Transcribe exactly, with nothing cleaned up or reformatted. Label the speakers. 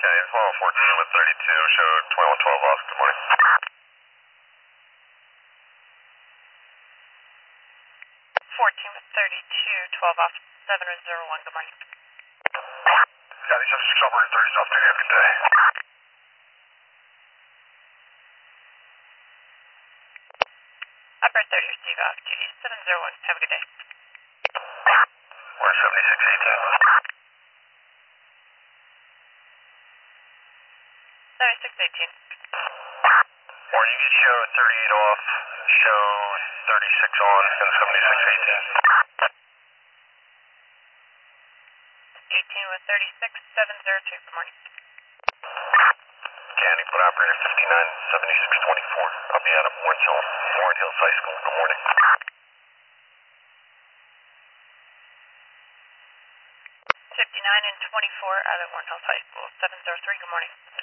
Speaker 1: he's one fourteen with thirty-two, showed twenty-one twelve off. Good morning.
Speaker 2: fourteen with thirty-two, twelve off, seven zero one, good morning.
Speaker 1: Yeah, these are six operator thirties off duty, have a good day.
Speaker 2: Operator thirty, receive off duty, seven zero one, have a good day.
Speaker 1: We're seventy-six eighteen.
Speaker 2: seventy-six eighteen.
Speaker 1: Morning, you show thirty-eight off, show thirty-six on, and seventy-six eighteen.
Speaker 2: eighteen with thirty-six, seven zero two, good morning.
Speaker 1: County, put operator fifty-nine seventy-six twenty-four. I'll be out of Warren Hill, Warren Hills High School. Good morning.
Speaker 2: fifty-nine and twenty-four out at Warren Hills High School, seven zero three, good morning.